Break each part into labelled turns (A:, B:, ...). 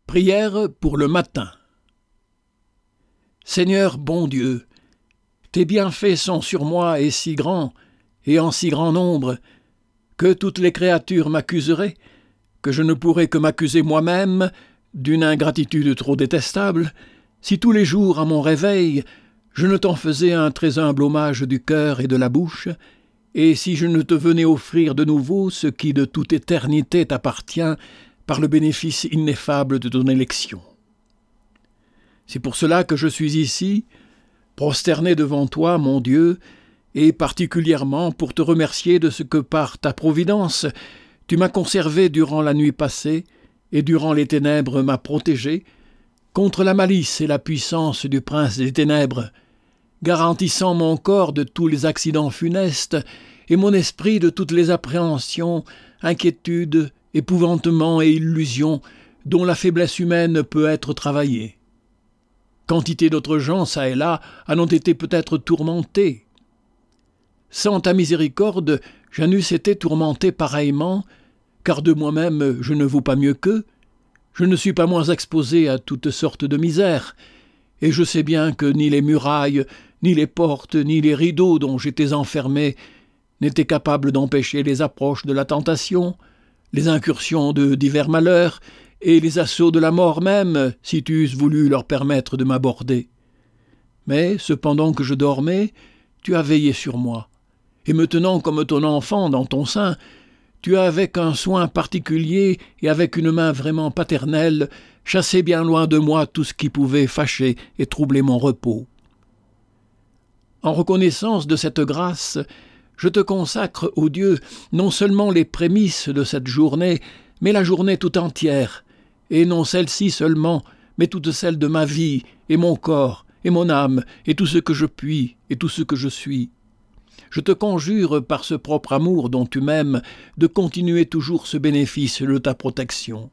A: Prière pour le matin. Seigneur bon Dieu, tes bienfaits sont sur moi et si grands, et en si grand nombre, que toutes les créatures m'accuseraient, que je ne pourrais que m'accuser moi-même d'une ingratitude trop détestable, si tous les jours à mon réveil, je ne t'en faisais un très humble hommage du cœur et de la bouche, et si je ne te venais offrir de nouveau ce qui de toute éternité t'appartient par le bénéfice ineffable de ton élection. C'est pour cela que je suis ici, prosterné devant toi, mon Dieu, et particulièrement pour te remercier de ce que par ta providence, tu m'as conservé durant la nuit passée, et durant les ténèbres m'as protégé, contre la malice et la puissance du prince des ténèbres, garantissant mon corps de tous les accidents funestes, et mon esprit de toutes les appréhensions, inquiétudes, épouvantements et illusions dont la faiblesse humaine peut être travaillée. Quantité d'autres gens, çà et là, en ont été peut-être tourmentés. Sans ta miséricorde, j'en eusse été tourmenté pareillement, car de moi-même je ne vaux pas mieux qu'eux. Je ne suis pas moins exposé à toutes sortes de misères, et je sais bien que ni les murailles, ni les portes, ni les rideaux dont j'étais enfermé n'étaient capables d'empêcher les approches de la tentation, les incursions de divers malheurs, et les assauts de la mort même, si tu eusses voulu leur permettre de m'aborder. Mais, cependant que je dormais, tu as veillé sur moi, et me tenant comme ton enfant dans ton sein, tu as avec un soin particulier et avec une main vraiment paternelle chassé bien loin de moi tout ce qui pouvait fâcher et troubler mon repos. En reconnaissance de cette grâce, je te consacre, ô Dieu, non seulement les prémices de cette journée, mais la journée tout entière, et non celle-ci seulement, mais toute celle de ma vie, et mon corps, et mon âme, et tout ce que je puis, et tout ce que je suis. Je te conjure, par ce propre amour dont tu m'aimes, de continuer toujours ce bénéfice de ta protection.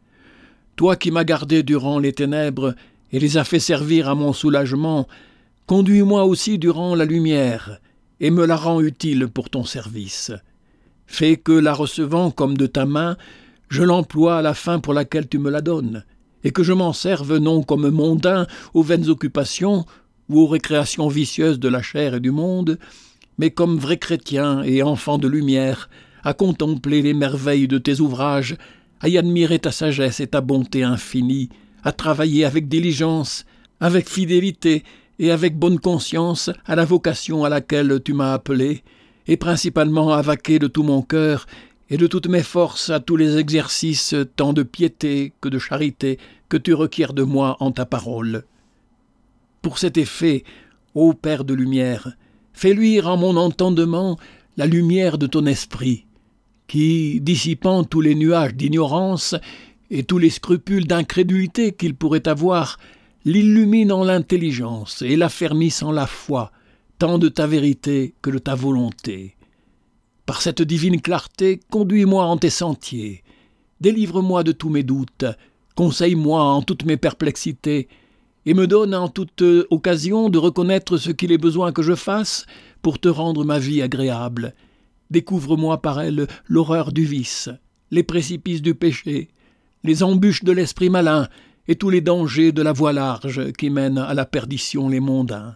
A: Toi qui m'as gardé durant les ténèbres, et les as fait servir à mon soulagement, conduis-moi aussi durant la lumière, et me la rends utile pour ton service. Fais que, la recevant comme de ta main, je l'emploie à la fin pour laquelle tu me la donnes, et que je m'en serve non comme mondain aux vaines occupations ou aux récréations vicieuses de la chair et du monde, mais comme vrai chrétien et enfant de lumière, à contempler les merveilles de tes ouvrages, à y admirer ta sagesse et ta bonté infinie, à travailler avec diligence, avec fidélité et avec bonne conscience à la vocation à laquelle tu m'as appelé, et principalement à vaquer de tout mon cœur et de toutes mes forces à tous les exercices tant de piété que de charité que tu requiers de moi en ta parole. Pour cet effet, ô Père de lumière, fais luire en mon entendement la lumière de ton esprit, qui, dissipant tous les nuages d'ignorance et tous les scrupules d'incrédulité qu'il pourrait avoir, l'illumine en l'intelligence et l'affermisse en la foi, tant de ta vérité que de ta volonté. Par cette divine clarté, conduis-moi en tes sentiers, délivre-moi de tous mes doutes, conseille-moi en toutes mes perplexités, et me donne en toute occasion de reconnaître ce qu'il est besoin que je fasse pour te rendre ma vie agréable. Découvre-moi par elle l'horreur du vice, les précipices du péché, les embûches de l'esprit malin et tous les dangers de la voie large qui mènent à la perdition les mondains.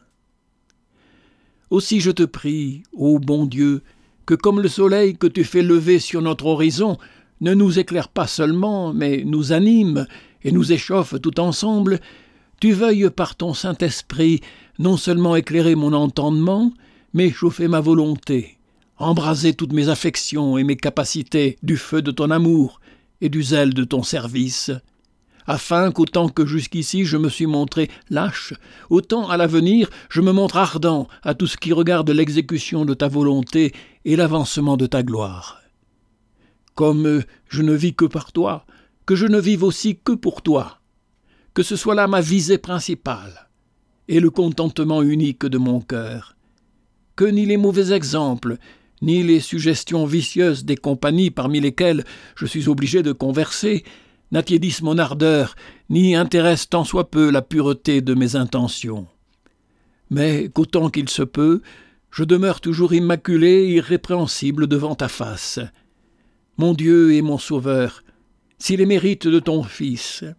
A: Aussi je te prie, ô bon Dieu, que comme le soleil que tu fais lever sur notre horizon ne nous éclaire pas seulement, mais nous anime et nous échauffe tout ensemble, tu veuilles par ton Saint-Esprit non seulement éclairer mon entendement, mais chauffer ma volonté, embraser toutes mes affections et mes capacités du feu de ton amour et du zèle de ton service, afin qu'autant que jusqu'ici je me suis montré lâche, autant à l'avenir je me montre ardent à tout ce qui regarde l'exécution de ta volonté et l'avancement de ta gloire. Comme je ne vis que par toi, que je ne vive aussi que pour toi, que ce soit là ma visée principale et le contentement unique de mon cœur, que ni les mauvais exemples, ni les suggestions vicieuses des compagnies parmi lesquelles je suis obligé de converser n'attiédissent mon ardeur, ni intéressent tant soit peu la pureté de mes intentions. Mais qu'autant qu'il se peut, je demeure toujours immaculé et irrépréhensible devant ta face. Mon Dieu et mon Sauveur, si les mérites de ton Fils,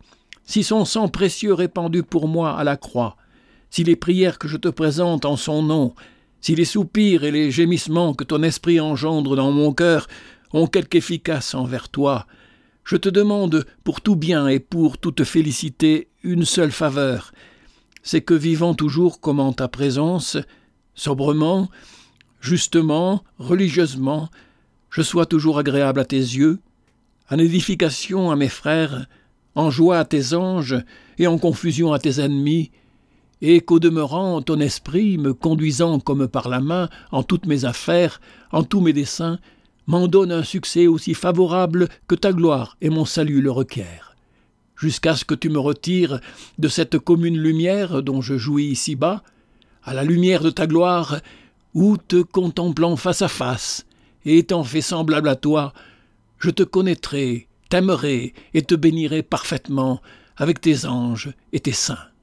A: si son sang précieux répandu pour moi à la croix, si les prières que je te présente en son nom, si les soupirs et les gémissements que ton esprit engendre dans mon cœur ont quelque efficace envers toi, je te demande pour tout bien et pour toute félicité une seule faveur, c'est que vivant toujours comme en ta présence, sobrement, justement, religieusement, je sois toujours agréable à tes yeux, en édification à mes frères, en joie à tes anges et en confusion à tes ennemis, et qu'au demeurant ton esprit, me conduisant comme par la main en toutes mes affaires, en tous mes desseins, m'en donne un succès aussi favorable que ta gloire et mon salut le requièrent, jusqu'à ce que tu me retires de cette commune lumière dont je jouis ici-bas, à la lumière de ta gloire, où te contemplant face à face, et étant fait semblable à toi, je te connaîtrai, t'aimerai et te bénirai parfaitement avec tes anges et tes saints.